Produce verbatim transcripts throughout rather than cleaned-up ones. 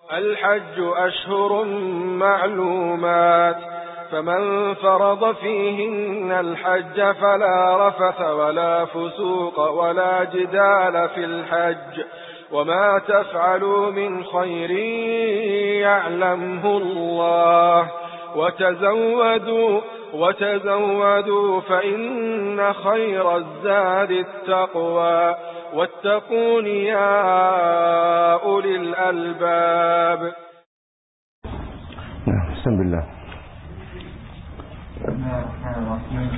الحج أشهر معلومات، فمن فرض فيهن الحج فلا رفث ولا فسوق ولا جدال في الحج، وما تفعلوا من خير يعلمه الله، وتزودوا وتزودوا فإن خير الزاد التقوى، واتقون يا أولي الألباب. بسم الله. بسم الله الرحمن الرحيم.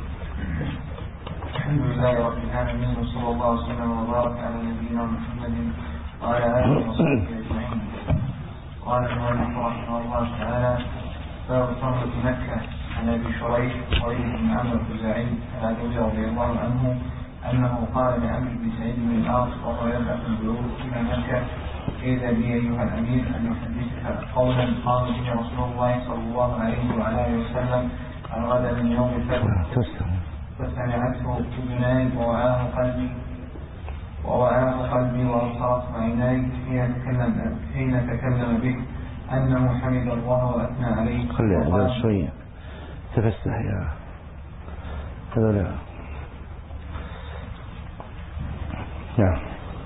الحمد لله رب العالمين، وصلى الله وسلم وبارك على نبينا محمد وعلى آله وصحبه أجمعين. قال المؤلف رحمه الله تعالى: باب فرض مكة. عن أبي شريح وليد بن عمرو الخزاعي العدوي رضي الله عنه أنه قال لعمرو بن سعيد بن العاص وهو يبعث البلوغ إلى مكة: إذا بي أيها الأمير أن يحدثك قولا قام به رسول الله صلى الله عليه وعلى آله وسلم الغد من يوم الفتح، فسمعته أذناي ووعاه قلبي ووعاه قلبي وأبصرت عيناي حين تكلم حين تكلم به أنه حمد الله وأثنى عليه. خلي هذا شوية تفسح يا هذا. نعم.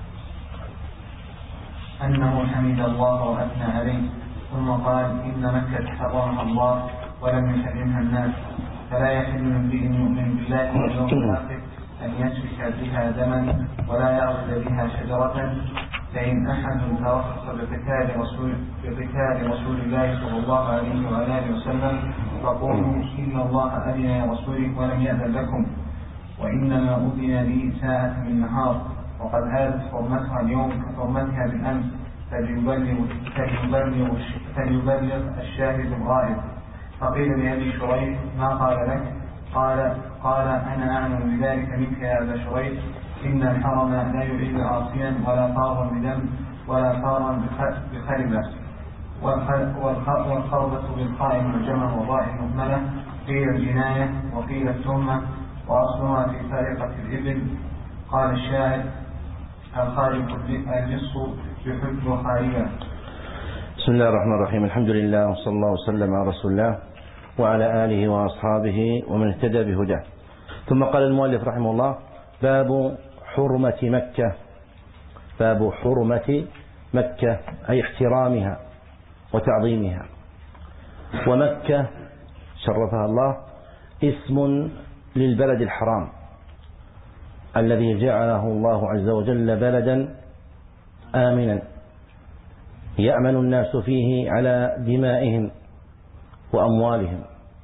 أنه حمد الله وأثنى عليه، ثم قال: إن مكة حرمها الله ولم يحرمها الناس، فلا يحل لامرئ يؤمن بالله واليوم الآخر أن يسفك بها دما ولا يعبد بها شجرة، فإن أحد ترخص بقتال رسول, بقتال رسول الله صلى الله عليه وعلى آله وسلم فقولوا: إن الله أذن يا رسوله ولم يأذن لكم، وإنما أذن لي ساعة من نهار، وقد هادت حرمتها اليوم كحرمتها بالأمس، فليبلغ, فليبلغ, فليبلغ الشاهد الغائب. فقيل لأبي شريح: ما قال لك؟ قال, قال: أنا أعلم بذلك منك يا أبا شريح. إن الحرم لا يعيد عاصيا ولا طارا بدم ولا طارا بخربة، والخربة بالقاء معجمة وضاء مهملة، قيل الجناية وقيل التهمة، وأصلها في سرقة الإبل. قال الشاعر: الخارج الجص يحب خارجا. بسم الله الرحمن الرحيم. الحمد لله، وصلى الله وسلم على رسول الله وعلى آله وأصحابه ومن اهتدى بهداه. ثم قال المؤلف رحمه الله: باب حرمة مكة. باب حرمة مكة أي احترامها وتعظيمها. ومكة شرفها الله اسم للبلد الحرام الذي جعله الله عز وجل بلدا آمنا يأمن الناس فيه على دمائهم وأموالهم.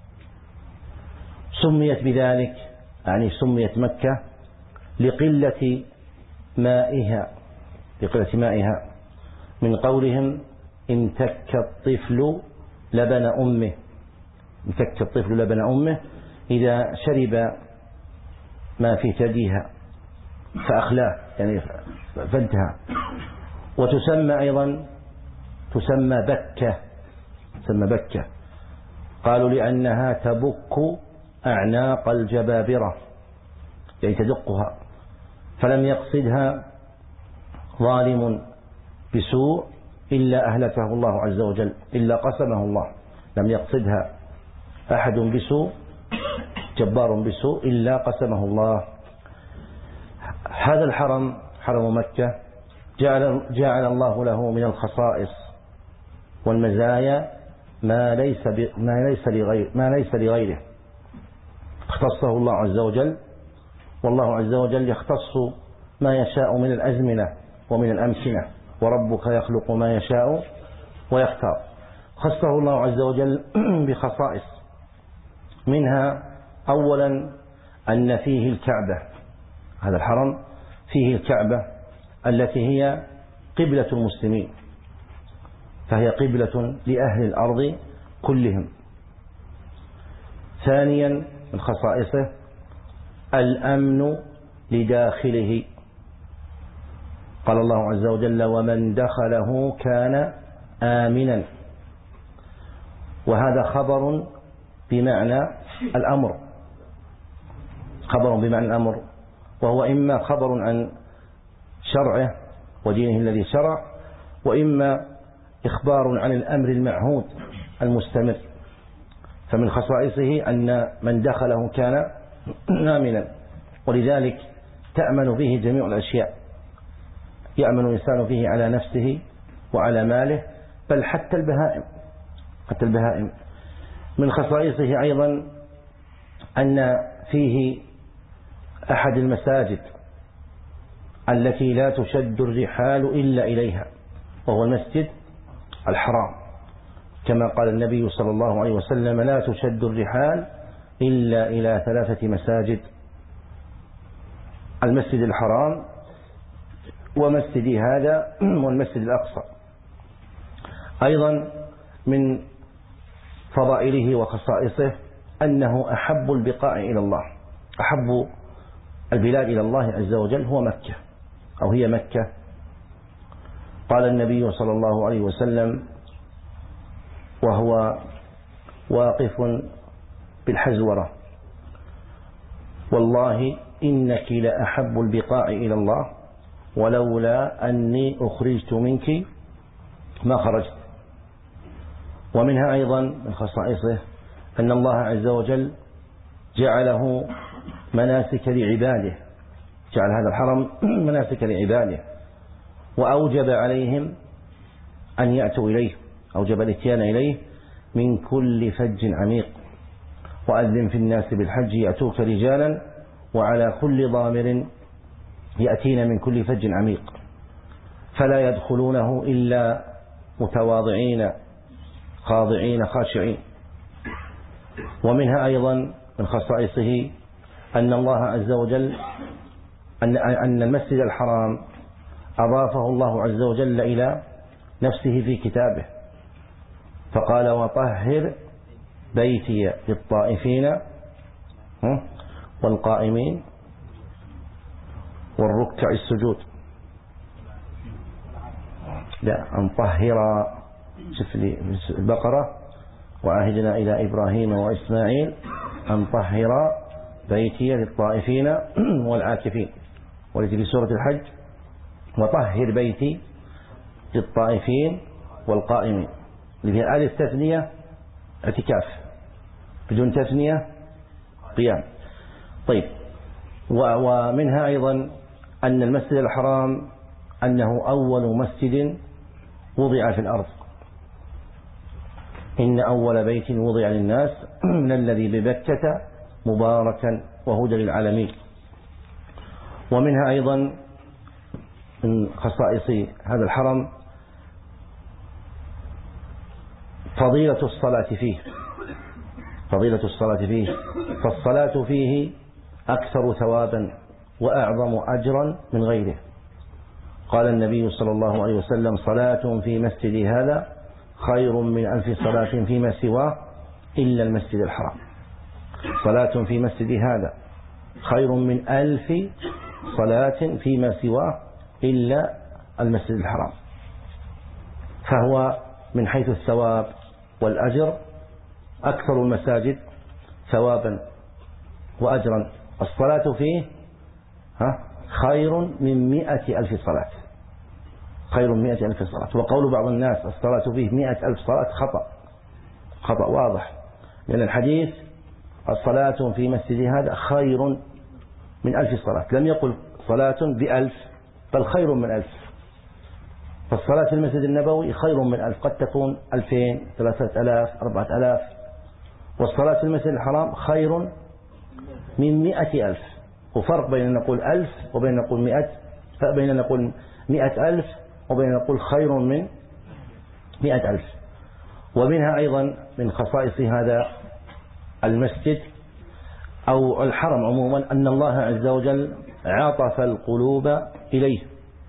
سميت بذلك، يعني سميت مكة لقلة مائها لقلة مائها من قولهم: انتك الطفل لبن أمه. انتك الطفل لبن أمه، إذا شرب ما في ثديها فأخلاه، يعني فانتهى. وتسمى أيضا تسمى بكة تسمى بكة قالوا لأنها تبك أعناق الجبابرة، يعني تدقها، فلم يقصدها ظالم بسوء إلا أهلكه الله عز وجل، إلا قسمه الله. لم يقصدها أحد بسوء، جبار بسوء، إلا قسمه الله. هذا الحرم، حرم مكة، جعل, جعل الله له من الخصائص والمزايا ما ليس ما ليس لغير ما ليس لغيره. اختصه الله عز وجل، والله عز وجل يختص ما يشاء من الأزمنة ومن الأمكنة، وربك يخلق ما يشاء ويختار. خصه الله عز وجل بخصائص، منها أولا أن فيه الكعبة. هذا الحرم فيه الكعبة التي هي قبلة المسلمين، فهي قبلة لأهل الأرض كلهم. ثانيا من خصائصه الأمن لداخله. قال الله عز وجل: ومن دخله كان آمنا. وهذا خبر بمعنى الأمر، خبر بمعنى الأمر، وهو إما خبر عن شرعه ودينه الذي شرع، وإما إخبار عن الأمر المعهود المستمر، فمن خصائصه أن من دخله كان آمنا، ولذلك تأمن فيه جميع الأشياء، يأمن الإنسان فيه على نفسه وعلى ماله، بل حتى البهائم حتى البهائم. من خصائصه أيضا أن فيه أحد المساجد التي لا تشد الرحال إلا إليها، وهو المسجد الحرام، كما قال النبي صلى الله عليه وسلم: لا تشد الرحال إلا إلى ثلاثة مساجد: المسجد الحرام ومسجدي هذا والمسجد الأقصى. أيضا من فضائله وخصائصه أنه أحب البقاع إلى الله، أحب البلاد إلى الله عز وجل هو مكة أو هي مكة. قال النبي صلى الله عليه وسلم وهو واقف بالحزورة: والله إنك لأحب البقاع إلى الله، ولولا أني أخرجت منك ما خرجت. ومنها أيضا من خصائصه أن الله عز وجل جعله مناسك لعباده، جعل هذا الحرم مناسك لعباده، وأوجب عليهم أن يأتوا إليه، أوجب الاتيان إليه من كل فج عميق: وأذن في الناس بالحج يأتوك رجالا وعلى كل ضامر يأتين من كل فج عميق، فلا يدخلونه إلا متواضعين خاضعين خاشعين. ومنها أيضا من خصائصه أن الله عز وجل أن أن المسجد الحرام أضافه الله عز وجل إلى نفسه في كتابه، فقال: وطهر بيتي للطائفين والقائمين والركع السجود. لا، أن طهر، شوف لي البقرة: وعهدنا إلى إبراهيم وإسماعيل أن طهر بيتي للطائفين والعاكفين. ولذلك في سورة الحج: وطهر بيتي للطائفين والقائمين. اللي فيها ألف تثنية اعتكاف، بدون تثنية قيام. طيب، ومنها أيضا أن المسجد الحرام أنه أول مسجد وضع في الأرض: إن أول بيت وضع للناس من الذي ببكة مباركا وهدى للعالمين. ومنها أيضا من خصائص هذا الحرم فضيلة الصلاة فيه، فضيلة الصلاة فيه، فالصلاة فيه أكثر ثوابا وأعظم أجرا من غيره. قال النبي صلى الله عليه وسلم: صلاة في مسجدي هذا خير من ألف صلاة فيما سواه إلا المسجد الحرام. صلاة في مسجدي هذا خير من ألف صلاة فيما سواه إلا المسجد الحرام. فهو من حيث الثواب والأجر أكثر المساجد ثوابا وأجرا. الصلاة فيه ها خير من مئة ألف صلاة، خير من مئة ألف صلاة. وقول بعض الناس الصلاة فيه مئة ألف صلاة خطأ، خطأ واضح، لأن الحديث: الصلاة في مسجد هذا خير من ألف صلاة، لم يقل صلاة بألف، بل خير من ألف. فالصلاة في المسجد النبوي خير من ألف، قد تكون ألفين، ثلاثة ألاف، أربعة ألاف. والصلاة في المسجد الحرام خير من مئة ألف. وفرق بين أن نقول ألف وبين أن نقول مئة، بين أن نقول مئة ألف وبين أن نقول خير من مئة ألف. ومنها أيضا من خصائص هذا المسجد أو الحرم عموما أن الله عز وجل عطف القلوب إليه،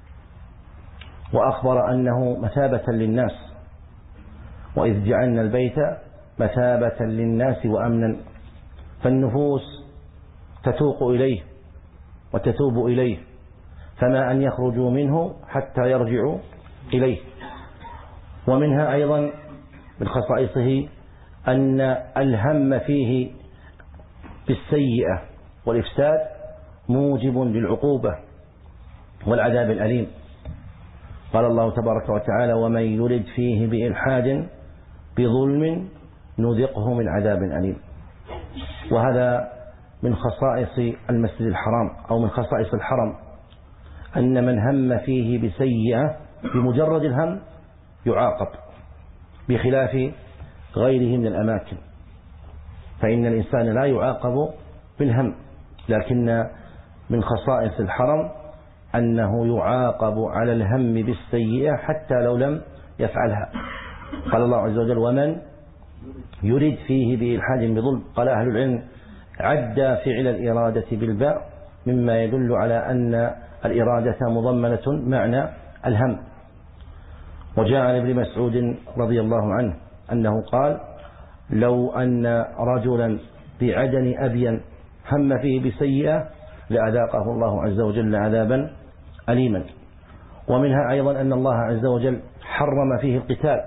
وأخبر أنه مثابة للناس: وإذ جعلنا البيت مثابة للناس وأمنا. فالنفوس تتوق إليه وتتوب إليه، فما أن يخرجوا منه حتى يرجعوا إليه. ومنها أيضا من خصائصه أن الهم فيه بالسيئة والإفساد موجب للعقوبة والعذاب الأليم. قال الله تبارك وتعالى: ومن يرد فيه بإلحاد بظلم نذقه من عذاب أليم. وهذا من خصائص المسجد الحرام أو من خصائص الحرم، أن من هم فيه بسيئة بمجرد الهم يعاقب، بخلاف غيره من الأماكن، فإن الإنسان لا يعاقب بالهم، لكن من خصائص الحرم أنه يعاقب على الهم بالسيئة حتى لو لم يفعلها. قال الله عز وجل: ومن يرد فيه بإلحاد بظلم. قال أهل العلم: عدى فعل الإرادة بالباء مما يدل على أن الإرادة مضمنة معنى الهم. وجاء عن ابن مسعود رضي الله عنه أنه قال: لو أن رجلا بعدن أبين هم فيه بسيئة لأذاقه الله عز وجل عذابا أليما. ومنها أيضا أن الله عز وجل حرم فيه القتال،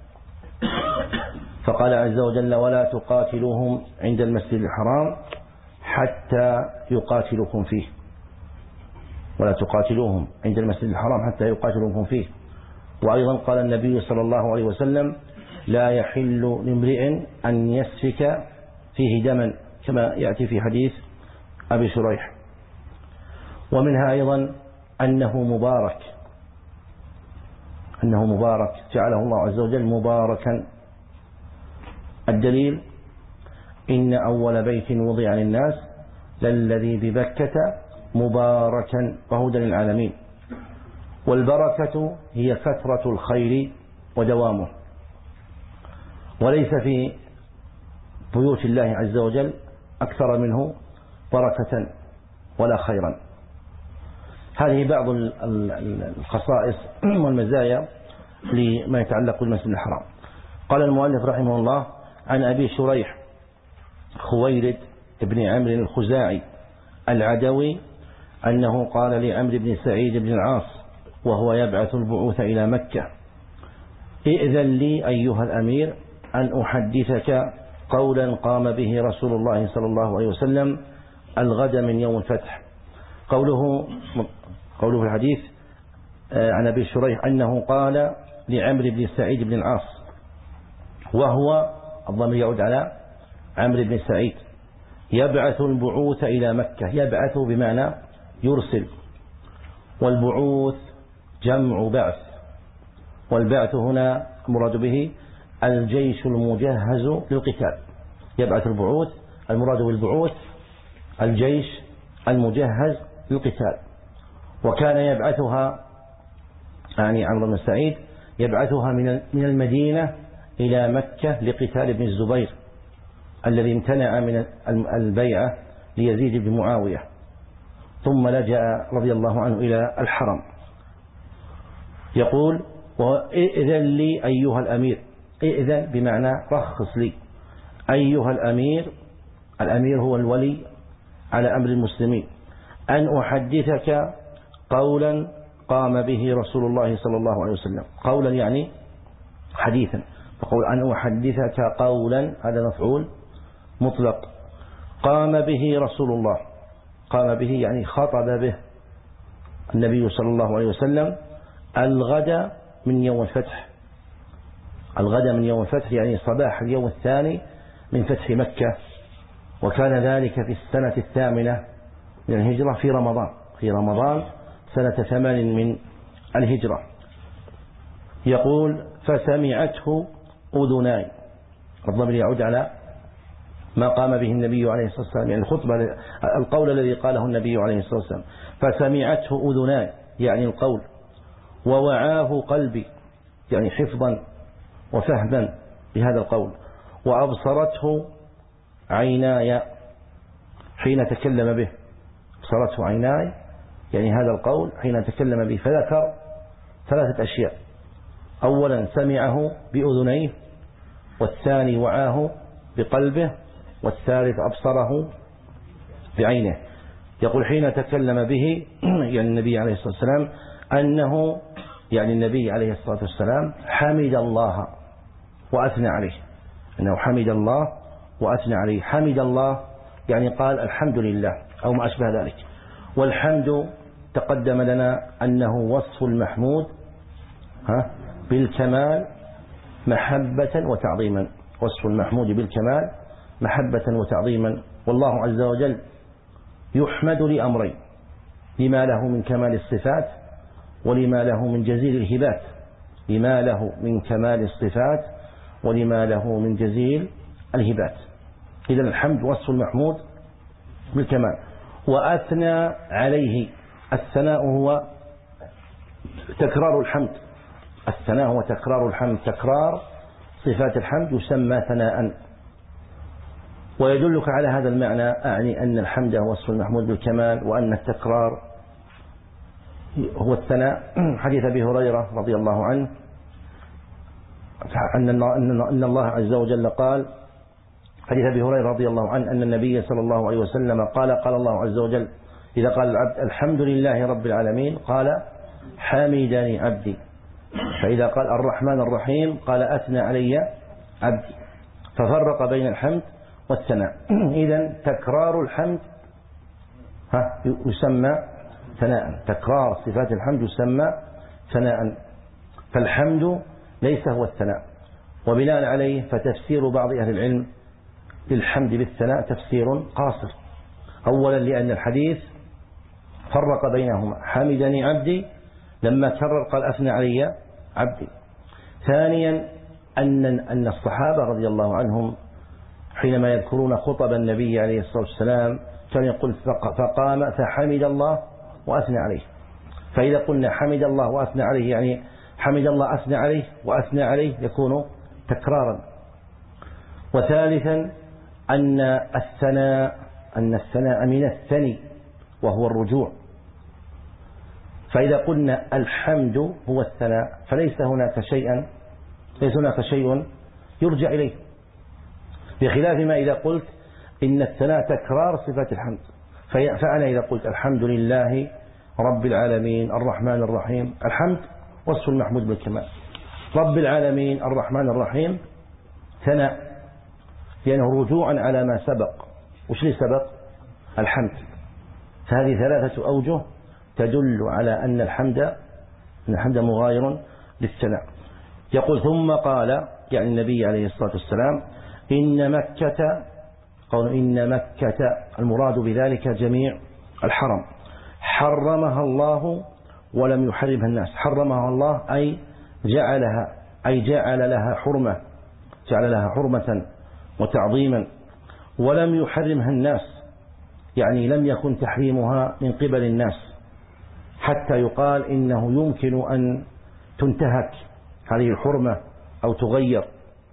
فقال عز وجل: ولا تقاتلوهم عند المسجد الحرام حتى يقاتلوكم فيه. ولا تقاتلوهم عند المسجد الحرام حتى يقاتلوكم فيه. وأيضا قال النبي صلى الله عليه وسلم: لا يحل لامرئ أن يسفك فيه دما، كما يأتي في حديث أبي شريح. ومنها أيضا أنه مبارك، أنه مبارك جعله الله عز وجل مباركا. الدليل: إن أول بيت وضع للناس للذي ببكة مباركا وهدى للعالمين. والبركة هي كثرة الخير ودوامه، وليس في بيوت الله عز وجل أكثر منه بركة ولا خيرا. هذه بعض الخصائص والمزايا لما يتعلق بالمسجد الحرام. قال المؤلف رحمه الله: عن أبي شريح خويلد بن عمرو الخزاعي العدوي أنه قال لعمرو بن سعيد بن العاص وهو يبعث البعوث إلى مكة: ائذن لي أيها الأمير أن أحدثك قولا قام به رسول الله صلى الله عليه وسلم الغد من يوم الفتح. قوله قوله في الحديث عن أبي شريح أنه قال لعمرو بن سعيد بن العاص، وهو الضمير يعود على عمرو بن سعيد، يبعث البعوث إلى مكة. يبعث بمعنى يرسل، والبعوث جمع بعث، والبعث هنا المراد به الجيش المجهز للقتال. يبعث البعوث، المراد بالبعوث الجيش المجهز للقتال. وكان يبعثها يعني عمرو بن سعيد يبعثها من المدينة إلى مكة لقتال ابن الزبير الذي امتنع من البيعة ليزيد بن معاوية، ثم لجأ رضي الله عنه إلى الحرم. يقول: وإذن لي أيها الأمير. إذن بمعنى رخص لي. أيها الأمير، الأمير هو الولي على أمر المسلمين، أن أحدثك قولا قام به رسول الله صلى الله عليه وسلم. قولا يعني حديثا، فقول أن أحدثك قولا هذا مفعول مطلق. قام به رسول الله، قام به يعني خطب به النبي صلى الله عليه وسلم الغد من يوم الفتح. الغد من يوم الفتح يعني صباح اليوم الثاني من فتح مكة، وكان ذلك في السنة الثامنة من الهجرة في رمضان في رمضان سنة ثمان من الهجرة. يقول: فسمعته أذناي. الضمير يعود على ما قام به النبي عليه الصلاة والسلام، يعني الخطبة القول الذي قاله النبي عليه الصلاة والسلام. فسمعته أذناي يعني القول، ووعاه قلبي يعني حفظا وفهما بهذا القول، وأبصرته عيناي حين تكلم به. أبصرته عيناي يعني هذا القول حين تكلم به. فذكر ثلاثة أشياء: أولا سمعه بأذنيه، والثاني وعاه بقلبه، والثالث أبصره بعينه. يقول حين تكلم به يعني النبي عليه الصلاة والسلام أنه يعني النبي عليه الصلاة والسلام حمد الله وأثنى عليه، أنه حمد الله وأثنى عليه. حمد الله يعني قال الحمد لله أو ما أشبه ذلك. والحمد تقدم لنا أنه وصف المحمود ها بالكمال محبة وتعظيما، وصف المحمود بالكمال محبة وتعظيما. والله عز وجل يحمد لأمرين: لما له من كمال الصفات ولما له من جزيل الهبات. لما له من كمال الصفات ولما له من جزيل الهبات. إذا الحمد وصف المحمود بالكمال. وأثنى عليه، الثناء هو تكرار الحمد. الثناء هو تكرار الحمد، تكرار صفات الحمد يسمى ثناء. ويدلك على هذا المعنى أعني أن الحمد هو وصف المحمود بالكمال، وأن التكرار هو الثناء. حديث أبي هريرة رضي الله عنه أن الله عز وجل قال، حديث أبي هريرة رضي الله عنه أن النبي صلى الله عليه وسلم قال: قال الله عز وجل إذا قال العبد الحمد لله رب العالمين قال حمدني عبدي، فإذا قال الرحمن الرحيم قال أثنى علي عبدي، ففرق بين الحمد والثناء. إذن تكرار الحمد يسمى ثناء، تكرار صفات الحمد يسمى ثناء، فالحمد ليس هو الثناء. وبناء عليه فتفسير بعض أهل العلم للحمد بالثناء تفسير قاصر. أولا لأن الحديث فرق بينهما، حمدني عبدي لما كرر قال أثنى علي عبدي. ثانيا أن أن الصحابة رضي الله عنهم حينما يذكرون خطب النبي عليه الصلاة والسلام كان يقول فقام فحمد الله وأثنى عليه. فإذا قلنا حمد الله وأثنى عليه يعني حمد الله أثنى عليه وأثنى عليه يكون تكرارا. وثالثا أن الثناء أن الثناء من الثني وهو الرجوع. فإذا قلنا الحمد هو الثناء فليس هناك شيئا ليس هناك شيء يرجع إليه، بخلاف ما إذا قلت إن الثناء تكرار صفات الحمد. فأنا إذا قلت الحمد لله رب العالمين الرحمن الرحيم، الحمد وصف المحمود بالكمال، رب العالمين الرحمن الرحيم ثناء، لأنه رجوعا على ما سبق. وش اللي سبق؟ الحمد. فهذه ثلاثة أوجه تدل على أن الحمد أن الحمد مغاير للثناء. يقول ثم قال يعني النبي عليه الصلاة والسلام إن مكة، قول إن مكة المراد بذلك جميع الحرم، حرمها الله ولم يحرمها الناس. حرمها الله أي جعلها أي جعل لها حرمة جعل لها حرمة وتعظيما، ولم يحرمها الناس يعني لم يكن تحريمها من قبل الناس حتى يقال إنه يمكن أن تنتهك هذه الحرمة أو تغير.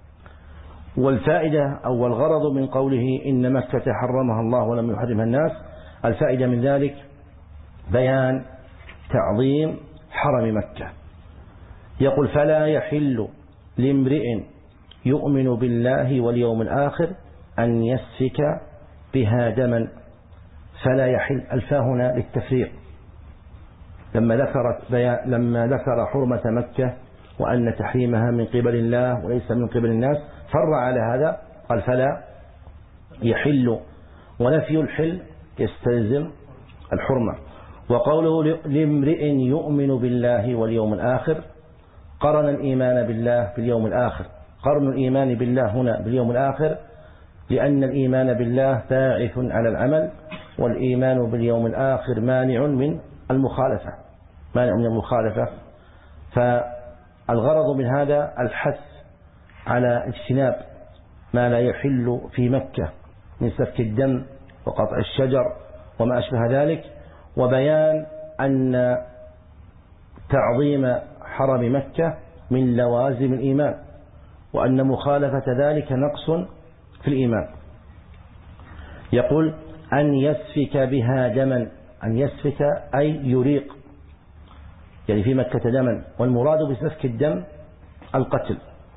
والفائدة أو الغرض من قوله إن مكة حرمها الله ولم يحرمها الناس، الفائدة من ذلك بيان تعظيم حرم مكة. يقول فلا يحل لامرئ يؤمن بالله واليوم الآخر أن يسفك بها دما. فلا يحل، الفاء هنا للتفريق، لما ذكرت لما ذكر حرمة مكة وأن تحريمها من قبل الله وليس من قبل الناس فر على هذا قال فلا يحل، ونفي الحل يستلزم الحرمة. وقوله لامرئ يؤمن بالله واليوم الآخر قرن الإيمان بالله باليوم الآخر. قرن الإيمان بالله هنا باليوم الآخر لأن الإيمان بالله باعث على العمل، والإيمان باليوم الآخر مانع من المخالفة مانع من المخالفة فالغرض من هذا الحث على اجتناب ما لا يحل في مكة من سفك الدم وقطع الشجر وما أشبه ذلك، وبيان أن تعظيم حرم مكة من لوازم الإيمان، وأن مخالفة ذلك نقص في الإيمان. يقول أن يسفك بها دما، أن يسفك أي يريق يعني في مكة دما، والمراد بسفك الدم القتل.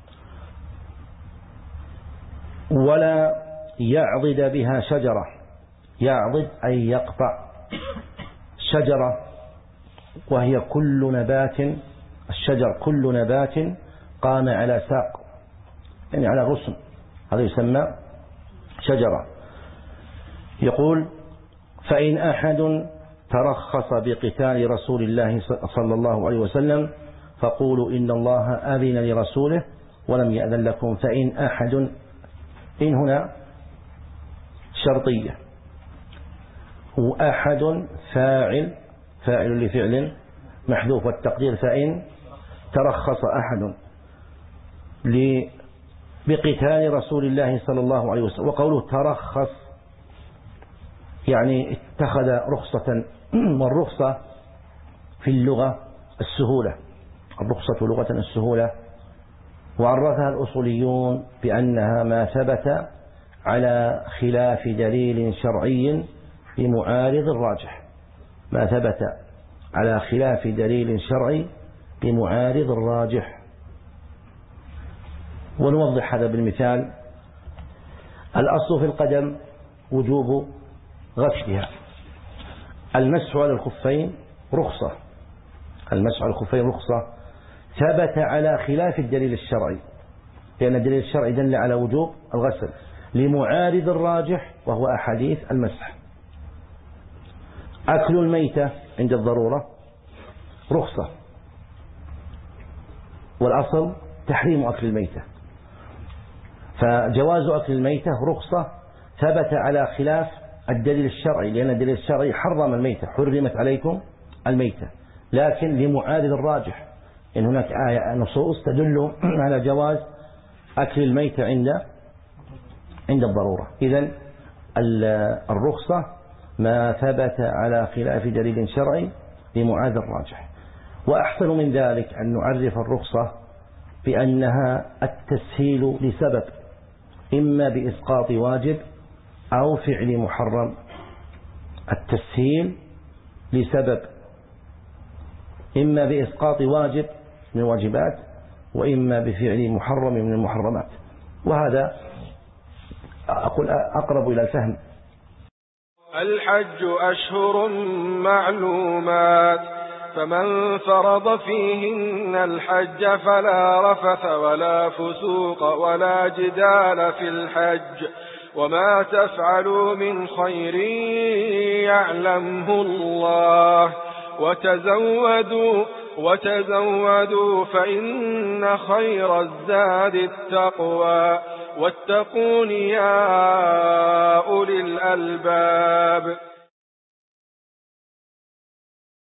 ولا يعضد بها شجرة، يعضد أي يقطع شجرة، وهي كل نبات، الشجر كل نبات قام على ساق يعني على غصن، هذا يسمى شجرة. يقول فإن أحد ترخص بقتال رسول الله صلى الله عليه وسلم فقولوا إن الله أذن لرسوله ولم يأذن لكم. فإن أحد، إن هنا شرطية، وأحد فاعل فاعل لفعل محذوف، والتقدير فإن ترخص أحد بقتال رسول الله صلى الله عليه وسلم. وقوله ترخص يعني اتخذ رخصة، والرخصة في اللغة السهولة، الرخصة لغة السهولة، وعرفها الأصوليون بأنها ما ثبت على خلاف دليل شرعي بمعارض الراجح، ما ثبت على خلاف دليل شرعي بمعارض الراجح. ونوضح هذا بالمثال. الأصل في القدم وجوب غسلها. المسح على الخفين رخصة، المسح على الخفين رخصة ثبت على خلاف الدليل الشرعي، لأن الدليل الشرعي دل على وجوب الغسل لمعارض الراجح وهو أحاديث المسح. أكل الميتة عند الضرورة رخصة، والأصل تحريم أكل الميتة، فجواز أكل الميتة رخصة ثبت على خلاف الدليل الشرعي، لأن الدليل الشرعي حرم الميتة، حرمت عليكم الميتة، لكن لمعارض الراجح إن هناك آية نصوص تدل على جواز أكل الميتة عند عند الضرورة. إذن الرخصة ما ثبت على خلاف دليل شرعي لمعارض الراجح. وأحسن من ذلك أن نعرف الرخصة بأنها التسهيل لسبب، إما بإسقاط واجب أو فعل محرم. التسهيل لسبب، إما بإسقاط واجب من الواجبات وإما بفعل محرم من المحرمات، وهذا أقول أقرب إلى الفهم. الحج أشهر معلومات، فمن فرض فيهن الحج فلا رفث ولا فسوق ولا جدال في الحج، وما تفعلوا من خير يعلمه الله، وتزودوا وتزودوا فإن خير الزاد التقوى، واتقون يا أولي الألباب.